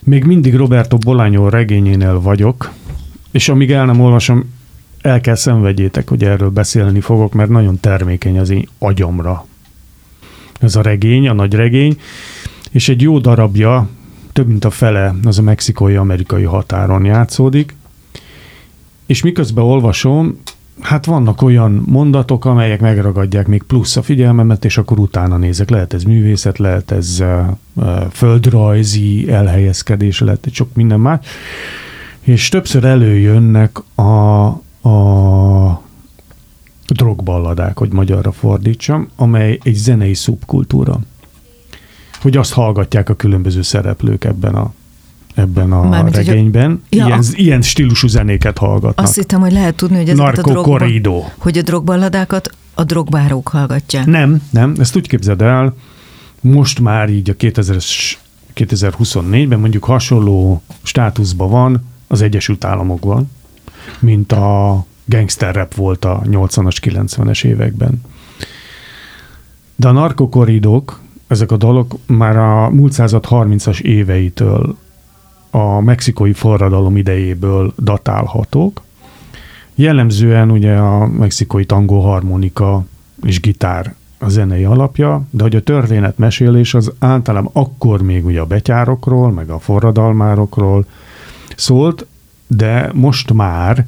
Még mindig Roberto Bolaño regényénél vagyok, és amíg el nem olvasom, el kell szenvedjétek, hogy erről beszélni fogok, mert nagyon termékeny az én agyamra. Ez a regény, a nagy regény, és egy jó darabja, több mint a fele, az a mexikói-amerikai határon játszódik, és miközben olvasom, hát vannak olyan mondatok, amelyek megragadják még plusz a figyelmemet, és akkor utána nézek. Lehet ez művészet, lehet ez földrajzi elhelyezkedés, lehet egy sok minden más. És többször előjönnek a drogballadák, hogy magyarra fordítsam, amely egy zenei szubkultúra. Hogy azt hallgatják a különböző szereplők ebben a mármint, regényben. Ilyen stílusú zenéket hallgatnak. Azt hittem, hogy lehet tudni, hogy ezeket a drogballadákat a drogbárók hallgatják. Nem, ezt úgy képzeld el, most már így a 2024-ben mondjuk hasonló státuszban van az Egyesült Államokban, mint a gangster rap volt a 80-as, 90-es években. De a narkokorridók, ezek a dalok már a múlt század 30-as éveitől a mexikói forradalom idejéből datálhatók. Jellemzően ugye a mexikói tangó harmonika és gitár a zenei alapja, de hogy a történetmesélés az általában akkor még ugye a betyárokról, meg a forradalmárokról szólt, de most már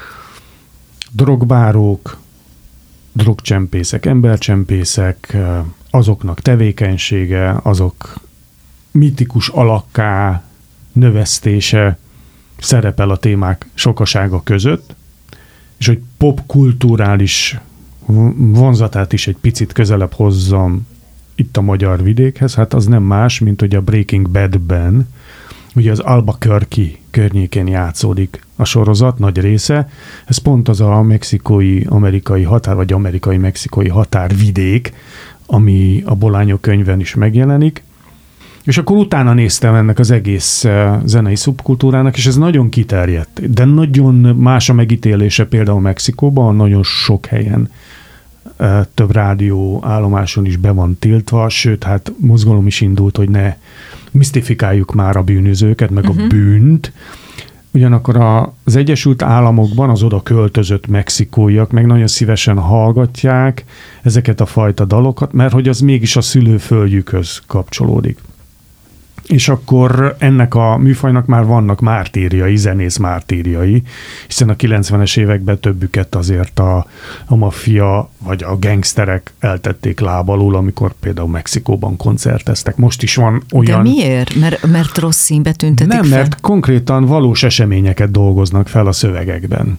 drogbárók, drogcsempészek, embercsempészek, azoknak tevékenysége, azok mitikus alakká növesztése szerepel a témák sokasága között, és hogy popkulturális vonzatát is egy picit közelebb hozzam itt a magyar vidékhez, hát az nem más, mint hogy a Breaking Badben, ugye az Albuquerque környékén játszódik a sorozat nagy része, ez pont az a mexikói-amerikai határ, vagy amerikai-mexikói határvidék, ami a Bolaño könyvben is megjelenik, és akkor utána néztem ennek az egész zenei szubkultúrának, és ez nagyon kiterjedt, de nagyon más a megítélése például Mexikóban, nagyon sok helyen, több rádió állomáson is be van tiltva, sőt, hát mozgalom is indult, hogy ne misztifikáljuk már a bűnözőket, meg a bűnt. Ugyanakkor az Egyesült Államokban az oda költözött mexikóiak meg nagyon szívesen hallgatják ezeket a fajta dalokat, mert hogy az mégis a szülőföldjükhöz kapcsolódik. És akkor ennek a műfajnak már vannak mártírjai, zenész mártírjai, hiszen a 90-es években többüket azért a maffia vagy a gangsterek eltették láb alul, amikor például Mexikóban koncerteztek. Most is van olyan... De miért? Mert rossz színbe tüntetik fel? Nem, mert konkrétan valós eseményeket dolgoznak fel a szövegekben.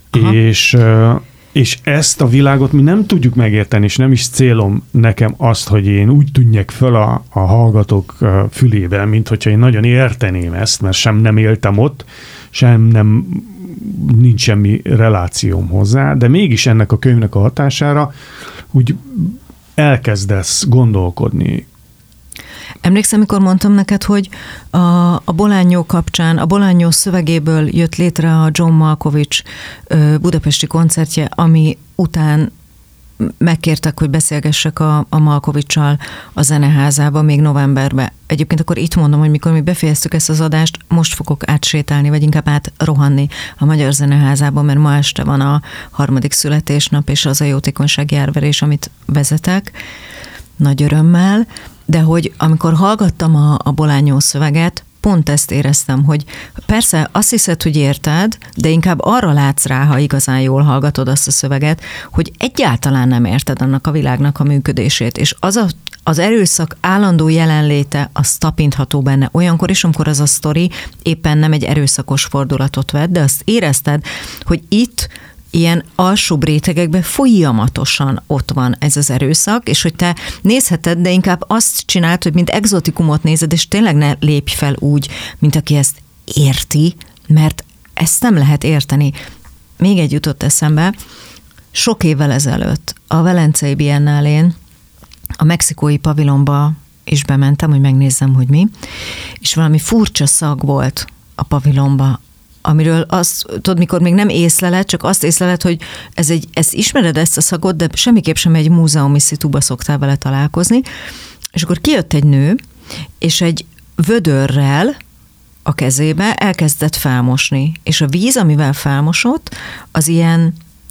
És ezt a világot mi nem tudjuk megérteni, és nem is célom nekem azt, hogy én úgy tűnjek föl a hallgatók fülével, mint hogyha én nagyon érteném ezt, mert sem nem éltem ott, nincs semmi relációm hozzá, de mégis ennek a könyvnek a hatására úgy elkezdesz gondolkodni. Emlékszem, amikor mondtam neked, hogy a Bolaño kapcsán, a Bolaño szövegéből jött létre a John Malkovich budapesti koncertje, ami után megkértek, hogy beszélgessek a Malkovichsal a Zeneházában még novemberben. Egyébként akkor itt mondom, hogy mikor mi befejeztük ezt az adást, most fogok átsétálni, vagy inkább átrohanni a Magyar Zeneházában, mert ma este van a 3. születésnap, és az a jótékonysági árverés, amit vezetek, nagy örömmel. De hogy amikor hallgattam a Bolaño szöveget, pont ezt éreztem, hogy persze azt hiszed, hogy érted, de inkább arra látsz rá, ha igazán jól hallgatod azt a szöveget, hogy egyáltalán nem érted annak a világnak a működését. És az erőszak állandó jelenléte, az tapintható benne olyankor is, amikor az a sztori éppen nem egy erőszakos fordulatot vett, de azt érezted, hogy itt ilyen alsóbb rétegekben folyamatosan ott van ez az erőszak, és hogy te nézheted, de inkább azt csináld, hogy mint egzotikumot nézed, és tényleg ne lépj fel úgy, mint aki ezt érti, mert ezt nem lehet érteni. Még egy jutott eszembe, sok évvel ezelőtt a Velencei Biennálén a mexikói pavilonba is bementem, hogy megnézzem, hogy mi, és valami furcsa szag volt a pavilonba, amiről azt, tudod, mikor még nem észleled, csak azt észleled, hogy ez ismered ezt a szagot, de semmiképp sem egy múzeumi szituba szoktál vele találkozni. És akkor kijött egy nő, és egy vödörrel a kezébe, elkezdett felmosni. És a víz, amivel felmosott, az ilyen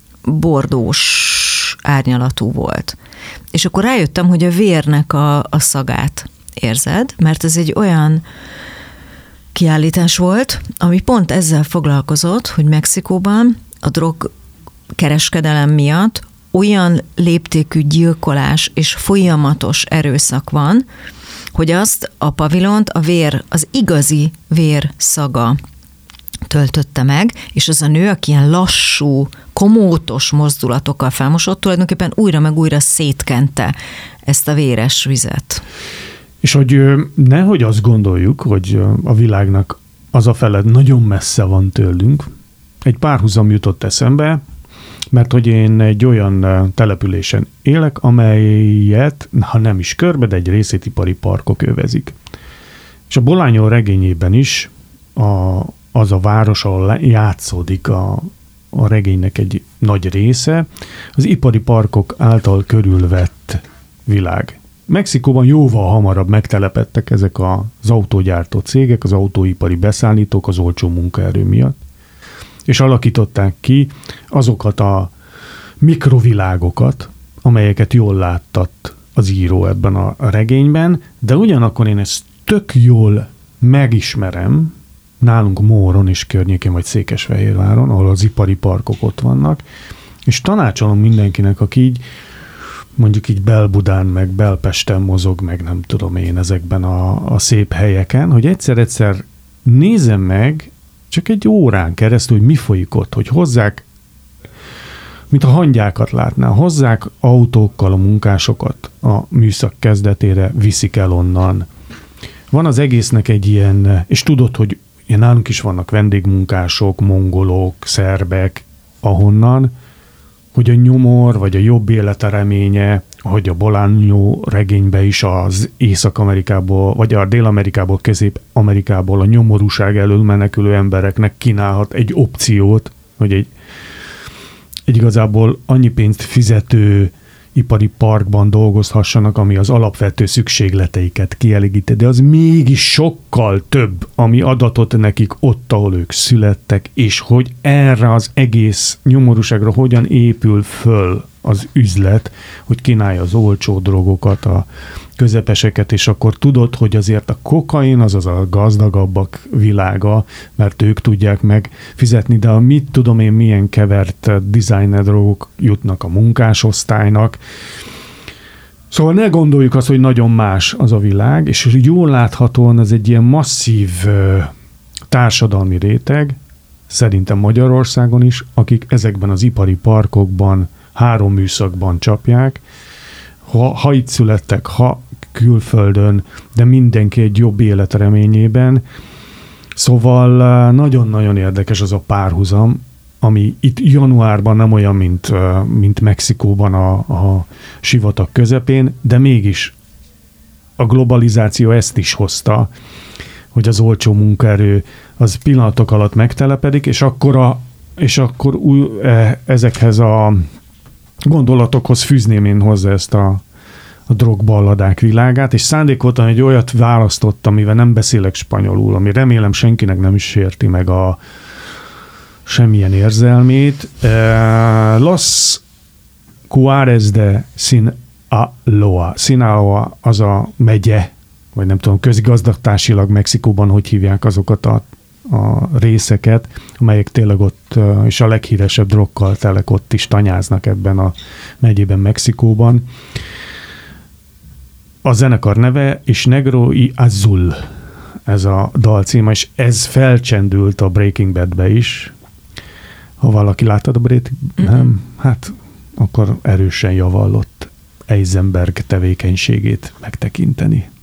bordós árnyalatú volt. És akkor rájöttem, hogy a vérnek a szagát érzed, mert ez egy olyan kiállítás volt, ami pont ezzel foglalkozott, hogy Mexikóban a drogkereskedelem miatt olyan léptékű gyilkolás és folyamatos erőszak van, hogy azt a pavilont a vér, az igazi vér szaga töltötte meg, és az a nő, aki ilyen lassú, komótos mozdulatokkal felmosott, tulajdonképpen újra meg újra szétkente ezt a véres vizet. És hogy nehogy azt gondoljuk, hogy a világnak az a fele nagyon messze van tőlünk. Egy párhuzam jutott eszembe, mert hogy én egy olyan településen élek, amelyet, ha nem is körbe, de egy részét ipari parkok övezik. És a Bolaño regényében is az a város, ahol játszódik a regénynek egy nagy része, az ipari parkok által körülvett világ. Mexikóban jóval hamarabb megtelepedtek ezek az autógyártó cégek, az autóipari beszállítók az olcsó munkaerő miatt, és alakították ki azokat a mikrovilágokat, amelyeket jól láttat az író ebben a regényben, de ugyanakkor én ezt tök jól megismerem, nálunk Móron és környékén, vagy Székesfehérváron, ahol az ipari parkok ott vannak, és tanácsolom mindenkinek, aki így mondjuk így Belbudán, meg Belpesten mozog, meg nem tudom én ezekben a szép helyeken, hogy egyszer-egyszer nézem meg, csak egy órán keresztül, hogy mi folyik ott, hogy hozzák, mint a hangyákat látná, hozzák autókkal a munkásokat a műszak kezdetére, viszik el onnan. Van az egésznek egy ilyen, és tudod, hogy nálunk is vannak vendégmunkások, mongolok, szerbek, ahonnan, hogy a nyomor, vagy a jobb élete reménye, hogy a Bolaño regénybe is az Észak-Amerikából, vagy a Dél-Amerikából, Közép-Amerikából a nyomorúság elől menekülő embereknek kínálhat egy opciót, hogy egy igazából annyi pénzt fizető ipari parkban dolgozhassanak, ami az alapvető szükségleteiket kielégíti, de az mégis sokkal több, ami adatot nekik ott, ahol ők születtek, és hogy erre az egész nyomorúságra hogyan épül föl az üzlet, hogy kínálja az olcsó drogokat, a közepeseket, és akkor tudod, hogy azért a kokain az a gazdagabbak világa, mert ők tudják megfizetni, de a mit tudom én milyen kevert designer drogok jutnak a munkásosztálynak. Szóval ne gondoljuk azt, hogy nagyon más az a világ, és jól láthatóan ez egy ilyen masszív társadalmi réteg, szerintem Magyarországon is, akik ezekben az ipari parkokban 3 műszakban csapják, ha itt születtek, ha külföldön, de mindenki egy jobb élet reményében. Szóval nagyon-nagyon érdekes az a párhuzam, ami itt januárban nem olyan, mint Mexikóban a sivatag közepén, de mégis a globalizáció ezt is hozta, hogy az olcsó munkaerő az pillanatok alatt megtelepedik, és akkor ezekhez a gondolatokhoz fűzném én hozzá ezt a drogballadák világát, és szándékoltan egy olyat választottam, amivel nem beszélek spanyolul, ami remélem senkinek nem is sérti meg a semmilyen érzelmét. Los Juárez de Sinaloa. Sinaloa az a megye, vagy nem tudom, közigazgatásilag Mexikóban hogy hívják azokat a részeket, amelyek tényleg ott, és a leghíresebb drogkartellek ott is tanyáznak ebben a megyében, Mexikóban. A zenekar neve és Negro y Azul, ez a dal címe, és ez felcsendült a Breaking Badbe is. Ha valaki láttad a Breaking Bad, nem? Hát akkor erősen javallott Eisenberg tevékenységét megtekinteni.